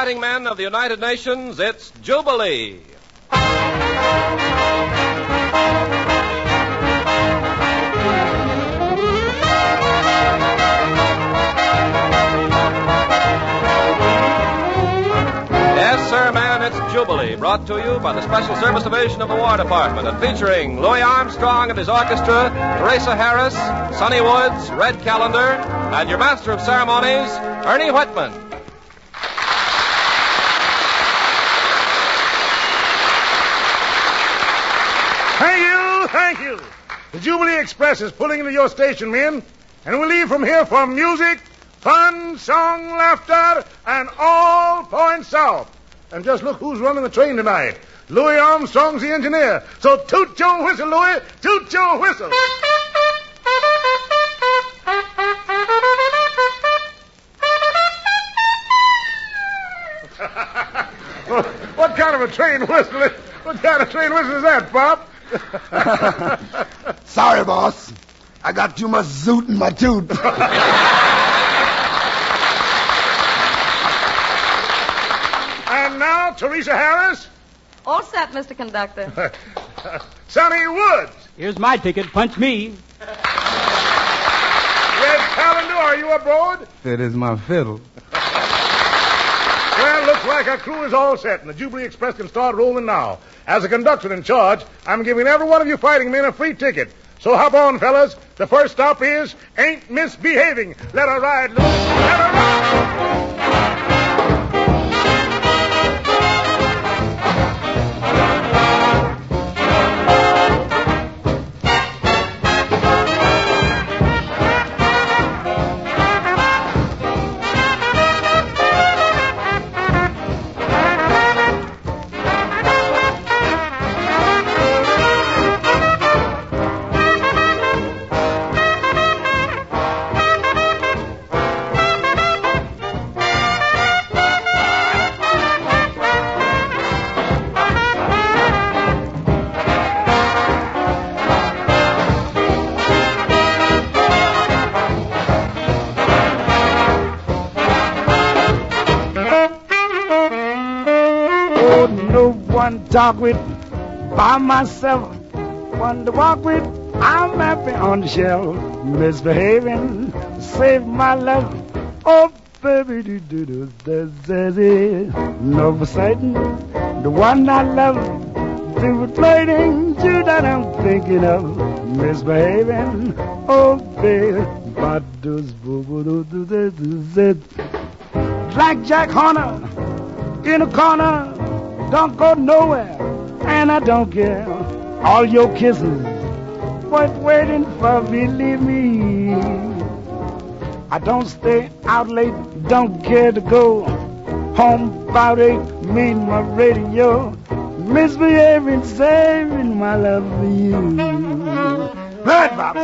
fighting men of the United Nations, it's Jubilee. Yes, sir, man, it's Jubilee, brought to you by the Special Service Division of the War Department and featuring Louis Armstrong and his orchestra, Teresa Harris, Sonny Woods, Red Callender, and your master of ceremonies, Ernie Whitman. Thank you. The Jubilee Express is pulling into your station, men, and we leave from here for music, fun, song, laughter, and all points south. And just look who's running the train tonight. Louis Armstrong's the engineer. So toot your whistle, Louis. Toot your whistle. What kind of a train whistle is that, Pop? Sorry, boss. I got too much zoot in my tooth. And now, Teresa Harris. All set, Mr. Conductor. Sonny Woods. Here's my ticket. Punch me. Red Callender, are you aboard? That is my fiddle. Well, looks like our crew is all set, and the Jubilee Express can start rolling now. As a conductor in charge, I'm giving every one of you fighting men a free ticket. So hop on, fellas. The first stop is Ain't Misbehaving. Let her ride, Lou. Let her ride. Talk with by myself, one to walk with. I'm happy on the shelf, misbehaving, save my love. Oh, baby, do no forsaking the one I love. The plating you that I'm thinking of, misbehaving. Oh, baby, like Jack Horner in a corner. Don't go nowhere, and I don't care. All your kisses, what waiting for, believe me. I don't stay out late, don't care to go home about 8, meet my radio. Misbehaving, saving my love for you. Right, Bob.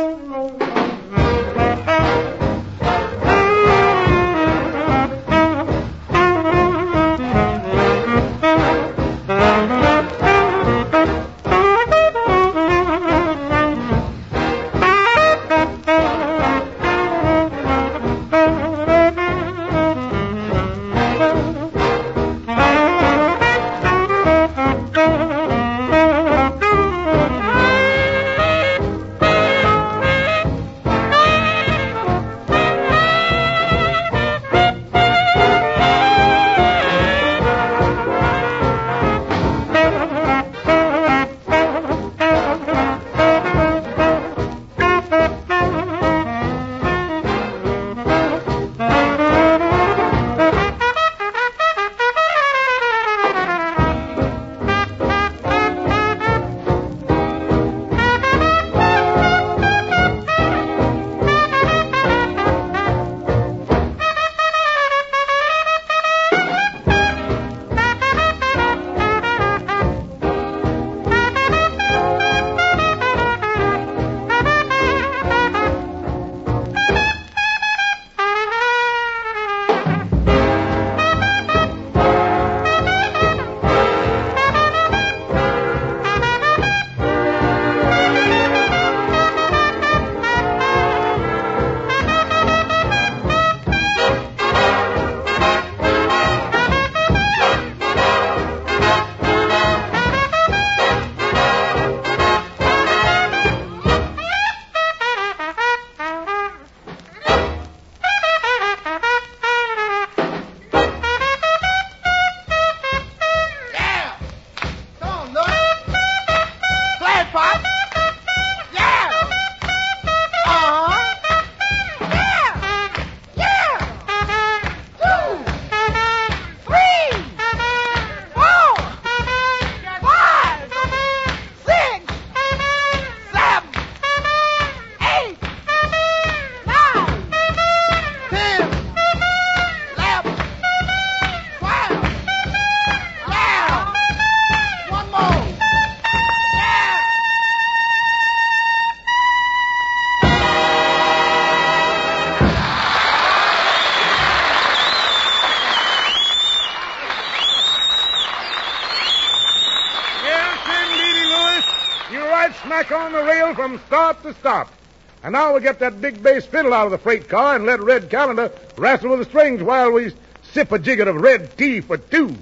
right smack on the rail from start to stop. And now we'll get that big bass fiddle out of the freight car and let Red Calendar wrestle with the strings while we sip a jigget of red tea for two.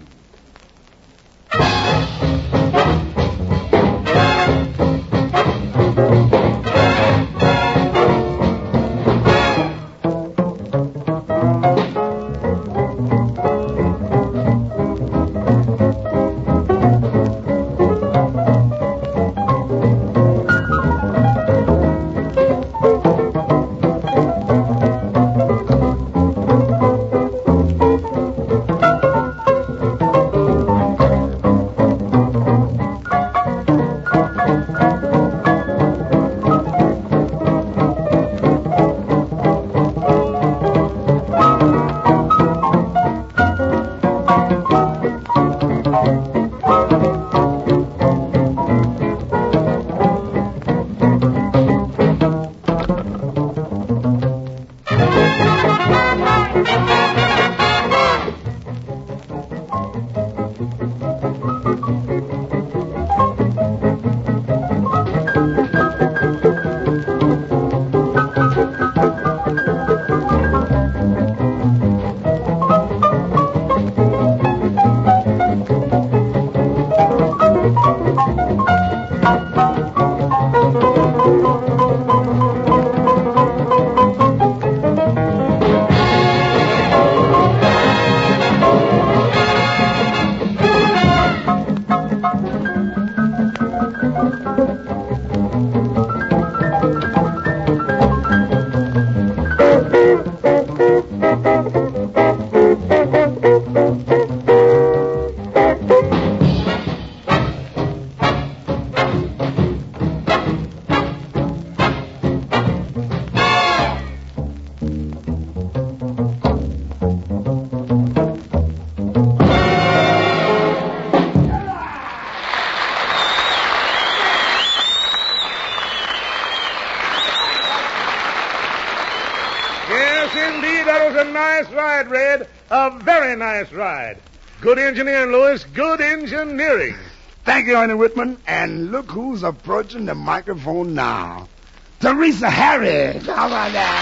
Nice ride, Red. A very nice ride. Good engineering, Louis. Good engineering. Thank you, Ernie Whitman. And look who's approaching the microphone now. Teresa Harris. How about that?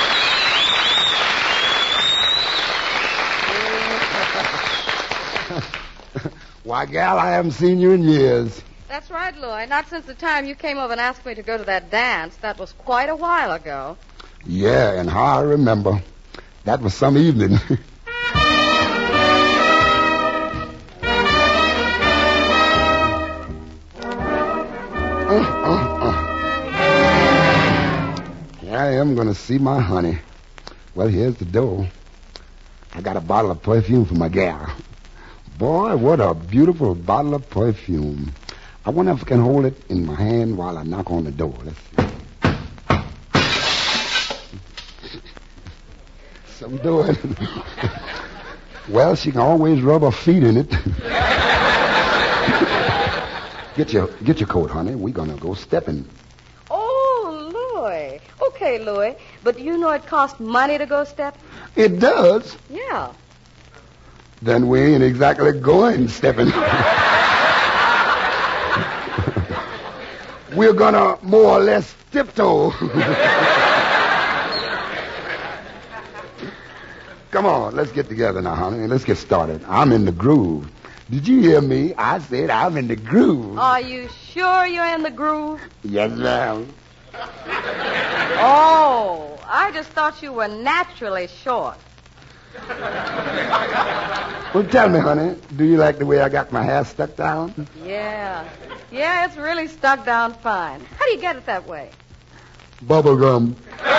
Why, gal, I haven't seen you in years. That's right, Louis. Not since the time you came over and asked me to go to that dance. That was quite a while ago. Yeah, and how I remember. That was some evening. Here I am going to see my honey. Well, here's the door. I got a bottle of perfume for my gal. Boy, what a beautiful bottle of perfume. I wonder if I can hold it in my hand while I knock on the door. Let's see. I'm doing. Well, she can always rub her feet in it. Get your coat, honey. We're gonna go stepping. Oh, Louis. Okay, Louis. But do you know it costs money to go stepping? It does? Yeah. Then we ain't exactly going stepping. We're gonna more or less tiptoe. Come on, let's get together now, honey, and let's get started. I'm in the groove. Did you hear me? I said I'm in the groove. Are you sure you're in the groove? Yes, ma'am. Oh, I just thought you were naturally short. Well, tell me, honey, do you like the way I got my hair stuck down? Yeah. Yeah, it's really stuck down fine. How do you get it that way? Bubble gum.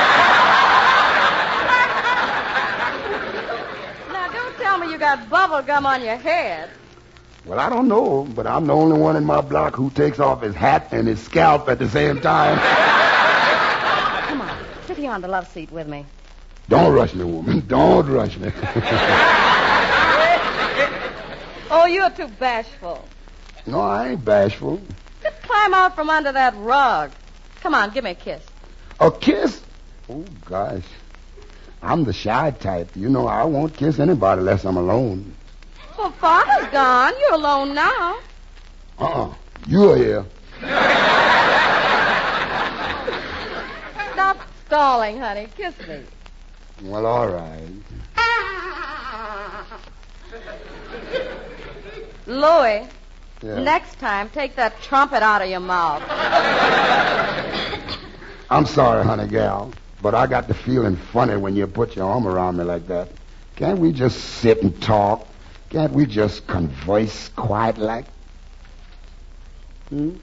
Tell me you got bubble gum on your head. Well, I don't know, but I'm the only one in my block who takes off his hat and his scalp at the same time. Come on, sit here on the love seat with me. Don't rush me, woman. Don't rush me. Oh, you're too bashful. No, I ain't bashful. Just climb out from under that rug. Come on, give me a kiss. A kiss? Oh, gosh. I'm the shy type. You know, I won't kiss anybody unless I'm alone. Well, Father's gone. You're alone now. You're here. stalling, honey. Kiss me. Well, all right. Louie, Yeah. next time, take that trumpet out of your mouth. I'm sorry, honey gal, but I got the feeling funny when you put your arm around me like that. Can't we just sit and talk? Can't we just converse quiet like? Hmm?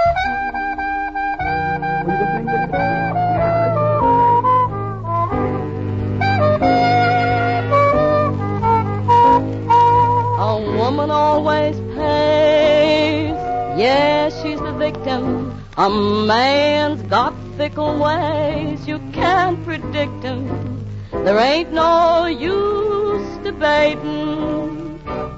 A woman always pays. Yes, she's the victim. A man's got fickle ways. You can't predict him. There ain't no use debating.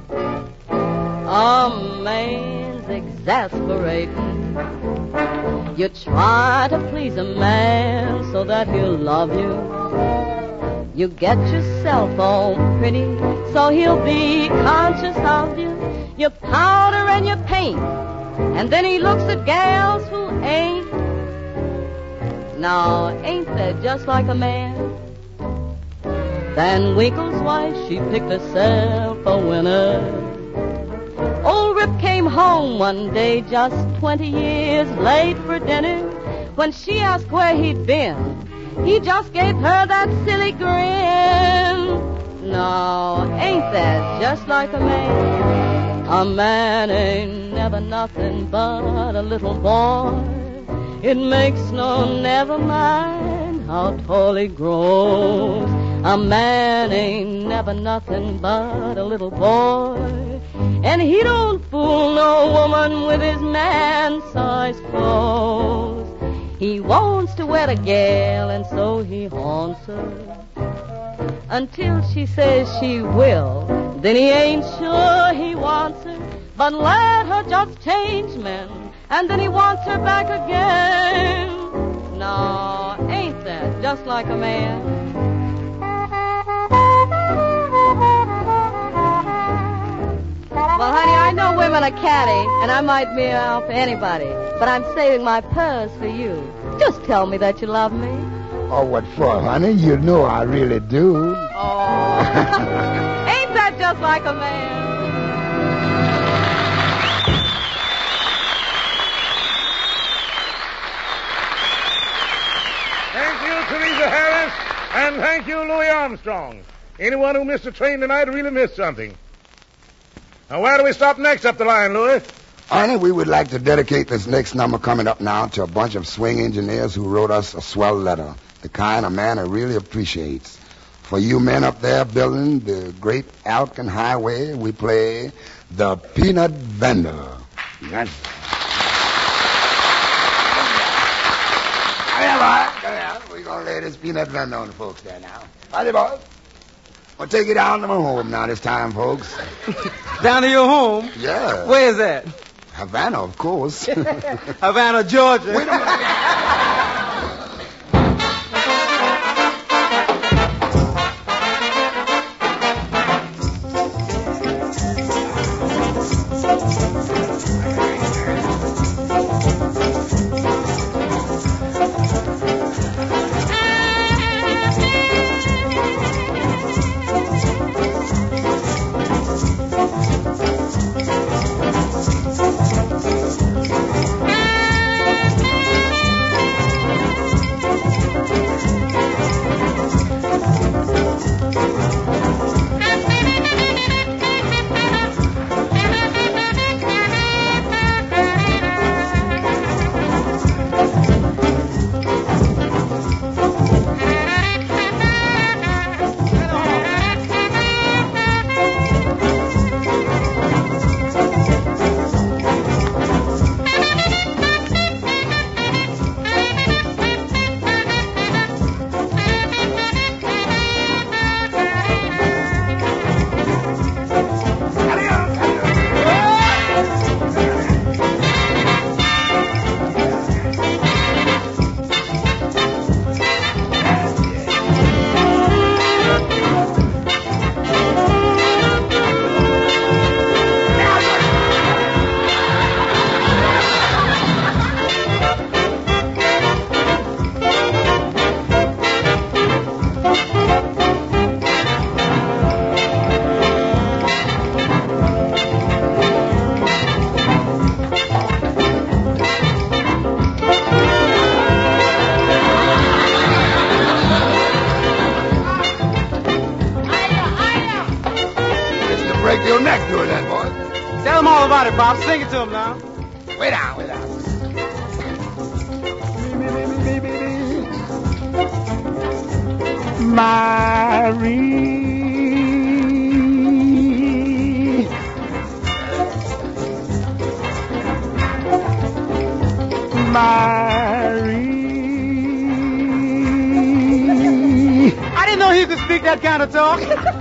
A man's exasperating. You try to please a man so that he'll love you. You get yourself all pretty so he'll be conscious of you. You powder and you paint, and then he looks at gals who ain't. Now, ain't that just like a man? Van Winkle's wife, she picked herself a winner. Old Rip came home one day just 20 years late for dinner. When she asked where he'd been, he just gave her that silly grin. No, ain't that just like a man? A man ain't never nothing but a little boy. It makes no never mind how tall he grows. A man ain't never nothing but a little boy. And he don't fool no woman with his man-sized clothes. He wants to wed a gal, and so he haunts her until she says she will. Then he ain't sure he wants her, but let her just change men, and then he wants her back again. No, ain't that just like a man? Well, honey, I know women are catty, and I might be out for anybody, but I'm saving my purse for you. Just tell me that you love me. Oh, what for, honey? You know I really do. Oh, ain't that just like a man? Thank you, Teresa Harris, and thank you, Louis Armstrong. Anyone who missed a train tonight really missed something. Now, where do we stop next up the line, Louis? Honey, we would like to dedicate this next number coming up now to a bunch of swing engineers who wrote us a swell letter, the kind a man who really appreciates. For you men up there building the great Alcan Highway, we play The Peanut Vendor. Yes. Come here, boy. Come here. We're going to lay this peanut vendor on the folks there now. Howdy, boys. We'll take you down to my home now this time, folks. Down to your home? Yeah. Where's that? Havana, of course. Havana, Georgia. Wait a minute. him now. Way down, way down. Marie, Marie. I didn't know he could speak that kind of talk.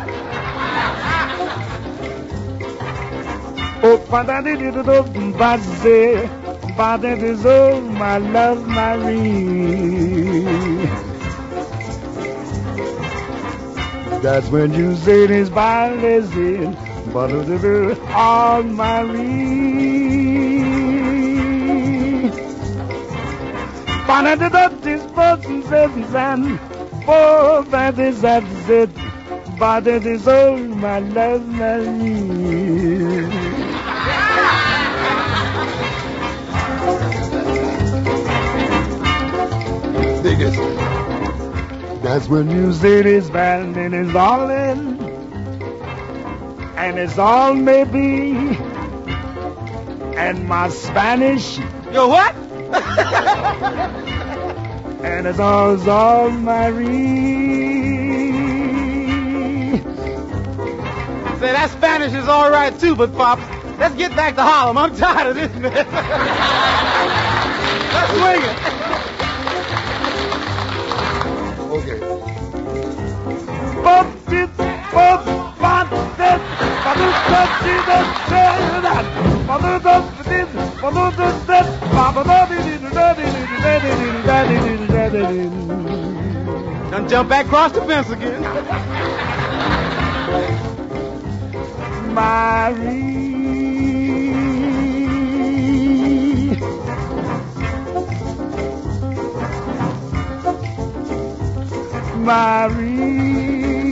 Oh, oh, my love, Marie. That's when you say this by listen, but all Marie. Find out this person says and for that is it, but it is all my love, Marie. That's when you say this band and it's all in, and it's all maybe, and my Spanish. Yo, what? And it's all Marie. Say, that Spanish is all right, too, but, Pops, let's get back to Harlem. I'm tired of this, man. Let's swing it. Okay. Done jump back across the fence again. Marie, Marie.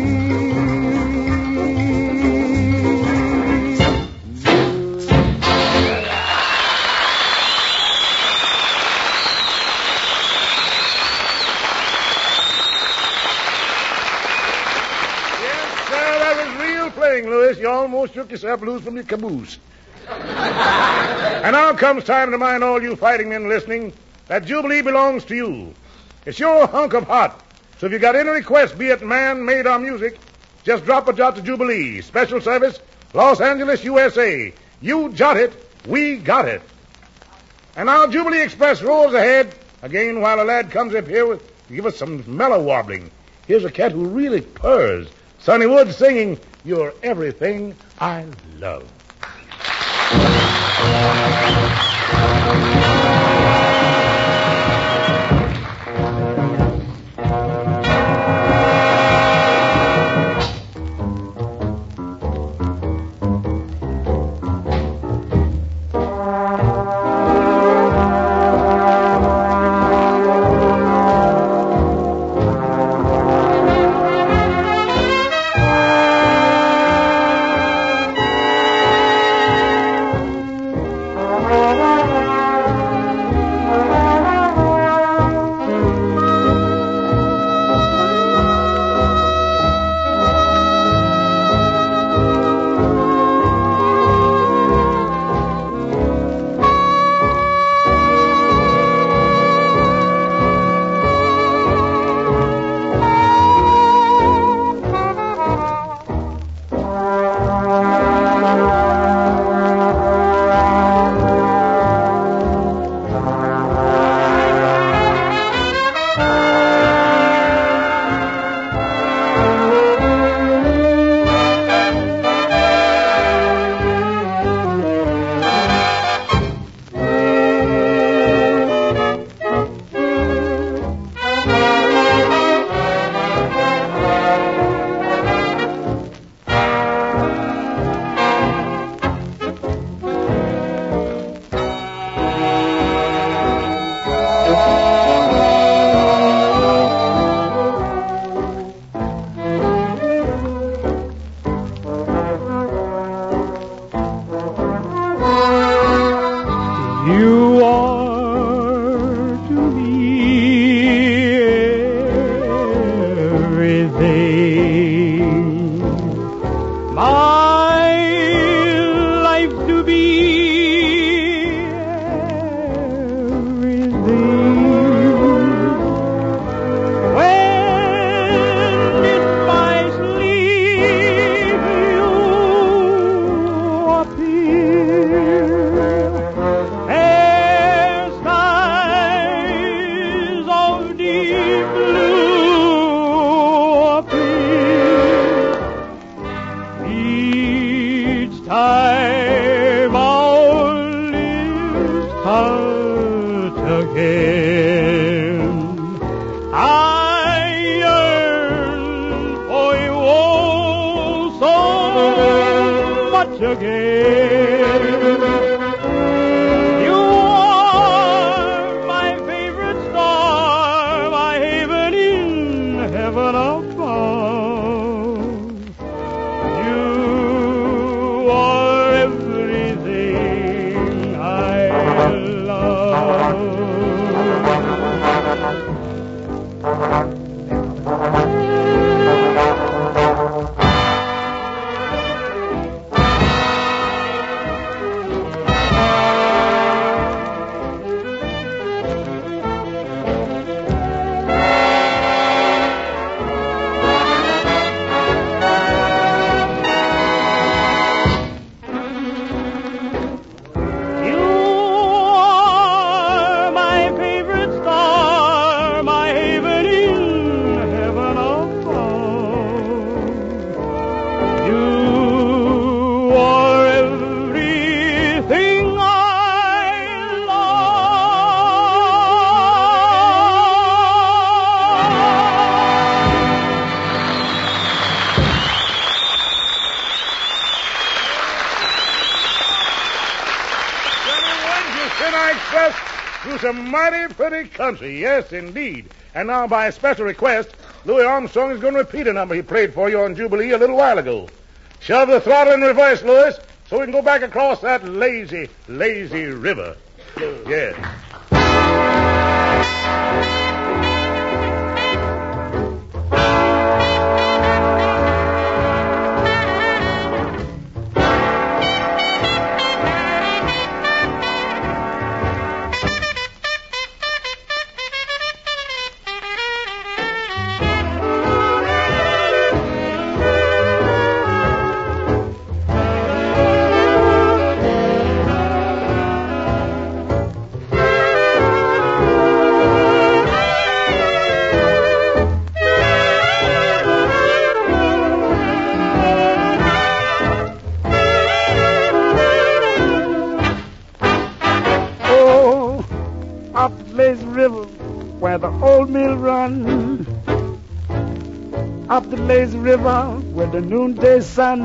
Louis, you almost shook yourself loose from your caboose. And now comes time to remind all you fighting men listening that Jubilee belongs to you. It's your hunk of hot. So if you got any request, be it man, made, or music, just drop a jot to Jubilee. Special service, Los Angeles, USA. You jot it, we got it. And now Jubilee Express rolls ahead again while a lad comes up here to give us some mellow wobbling. Here's a cat who really purrs. Sonny Woods singing, "You're Everything I Love." You are to me everything, my life to be the Sinai Express through some mighty pretty country. Yes, indeed. And now, by special request, Louis Armstrong is going to repeat a number he played for you on Jubilee a little while ago. Shove the throttle in reverse, Louis, so we can go back across that lazy, lazy river. Yes. Up the lazy river where the old mill runs. Up the lazy river where the noonday sun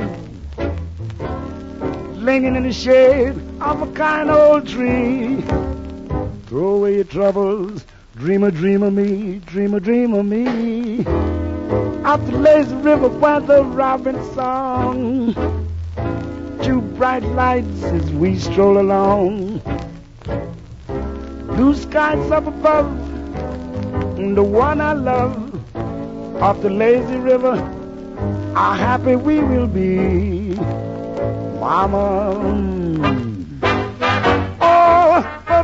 lingering in the shade of a kind old tree. Throw away your troubles, dream of me, dream of me. Up the lazy river where the robin song, two bright lights as we stroll along. Blue skies up above, the one I love. Off the lazy river, how happy we will be, Mama. Oh,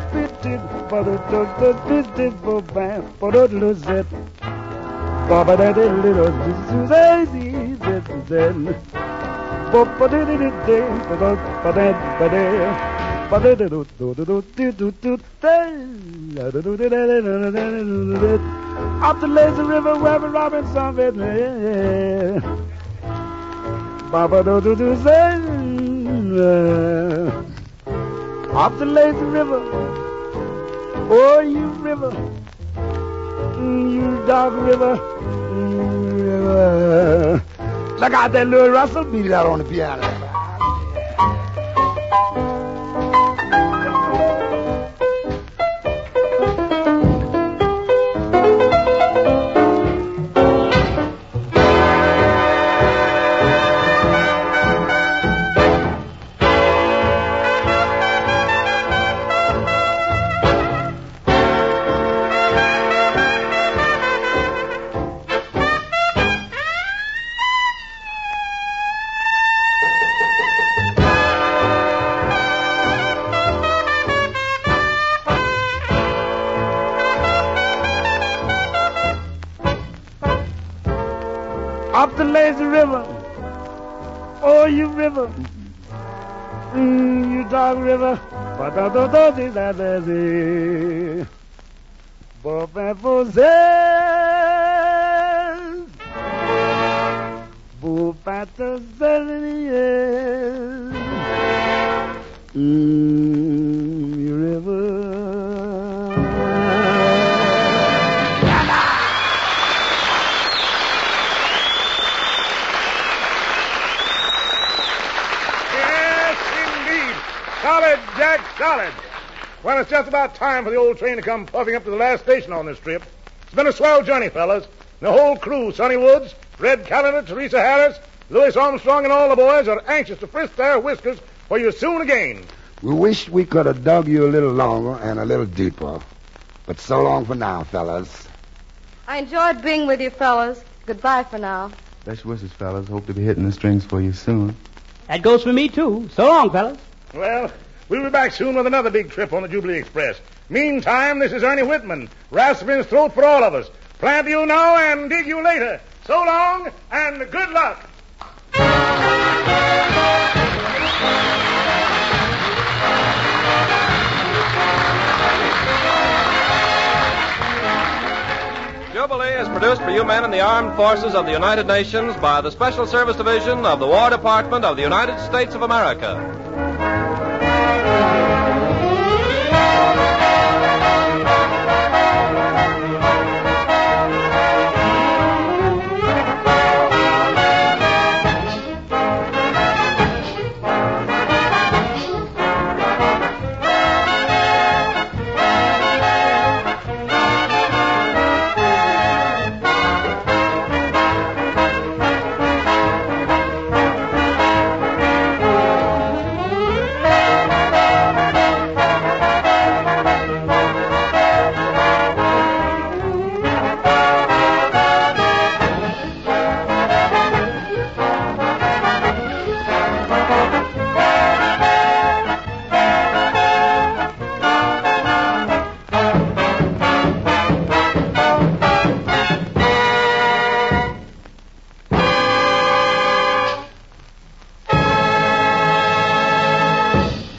up the lazy river where the Robinson up the lazy river, oh you river, you dog river, river. Look out that little Russell beat it out on the piano. Up the lazy river, oh you river, you dog river, you river. Solid, Jack, solid. Well, it's just about time for the old train to come puffing up to the last station on this trip. It's been a swell journey, fellas. The whole crew, Sonny Woods, Red Callender, Teresa Harris, Louis Armstrong, and all the boys are anxious to frisk their whiskers for you soon again. We wish we could have dug you a little longer and a little deeper. But so long for now, fellas. I enjoyed being with you, fellas. Goodbye for now. Best wishes, fellas. Hope to be hitting the strings for you soon. That goes for me, too. So long, fellas. Well, we'll be back soon with another big trip on the Jubilee Express. Meantime, this is Ernie Whitman, rasping his throat for all of us. Plant you now and dig you later. So long and good luck. Jubilee is produced for you men in the armed forces of the United Nations by the Special Service Division of the War Department of the United States of America.